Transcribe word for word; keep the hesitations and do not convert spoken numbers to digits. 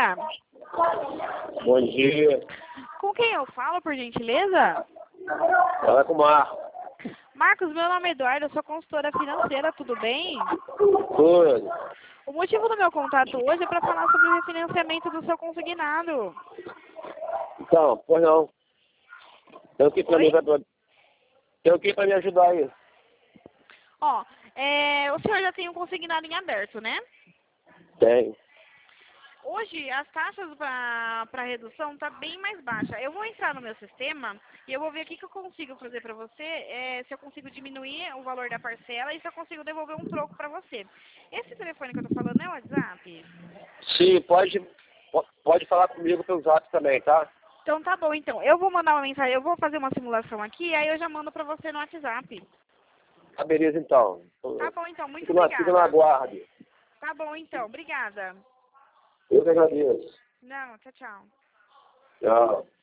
dia. Bom dia. Com quem eu falo, por gentileza? Fala com o Marco. Marcos, meu nome é Eduardo, eu sou consultora financeira, tudo bem? Tudo. O motivo do meu contato hoje é para falar sobre o refinanciamento do seu consignado. Então, pois não. Tem o que pra mim, pra... Tem o que pra me ajudar aí? Ó, é, o senhor já tem um consignado em aberto, né? Tem. Hoje, as taxas para redução tá bem mais baixa. Eu vou entrar no meu sistema e eu vou ver o que que eu consigo fazer para você, é, se eu consigo diminuir o valor da parcela e se eu consigo devolver um troco para você. Esse telefone que eu tô falando é o WhatsApp? Sim, pode, pode falar comigo pelo zap também, tá? Então tá bom, então. Eu vou mandar uma mensagem, eu vou fazer uma simulação aqui, aí eu já mando para você no WhatsApp. Tá, beleza então. Tá bom, então. Muito Fico na, fico na obrigada. guarda. Tá bom, então. Obrigada. Eu que agradeço. Não, tchau, tchau. Tchau.